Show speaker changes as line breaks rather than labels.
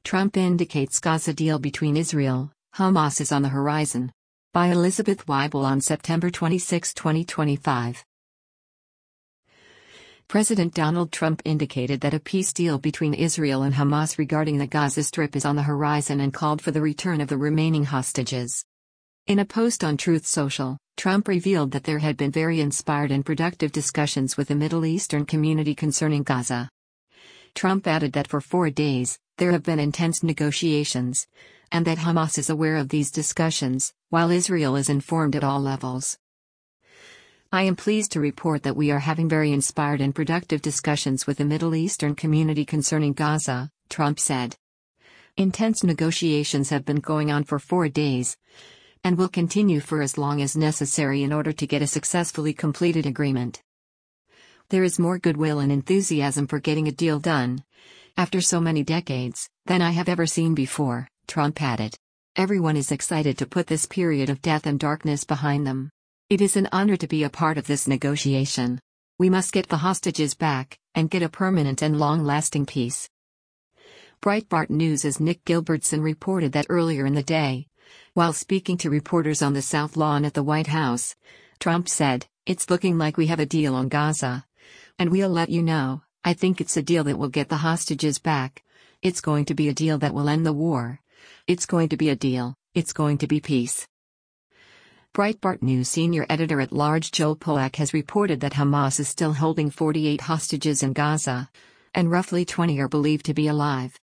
Trump indicates Gaza deal between Israel, Hamas is on the horizon. By Elizabeth Weibel on September 26, 2025. President Donald Trump indicated that a peace deal between Israel and Hamas regarding the Gaza Strip is on the horizon and called for the return of the remaining hostages. In a post on Truth Social, Trump revealed that there had been very inspired and productive discussions with the Middle Eastern community concerning Gaza. Trump added that for 4 days, there have been intense negotiations, and that Hamas is aware of these discussions, while Israel is informed at all levels. I am pleased to report that we are having very inspired and productive discussions with the Middle Eastern community concerning Gaza, Trump said. Intense negotiations have been going on for 4 days, and will continue for as long as necessary in order to get a successfully completed agreement. There is more goodwill and enthusiasm for getting a deal done, after so many decades, than I have ever seen before, Trump added. Everyone is excited to put this period of death and darkness behind them. It is an honor to be a part of this negotiation. We must get the hostages back, and get a permanent and long-lasting peace. Breitbart News' Nick Gilbertson reported that earlier in the day, while speaking to reporters on the South Lawn at the White House, Trump said, "It's looking like we have a deal on Gaza. And we'll let you know. I think it's a deal that will get the hostages back. It's going to be a deal that will end the war. It's going to be a deal, it's going to be peace." Breitbart News senior editor-at-large Joel Pollack has reported that Hamas is still holding 48 hostages in Gaza, and roughly 20 are believed to be alive.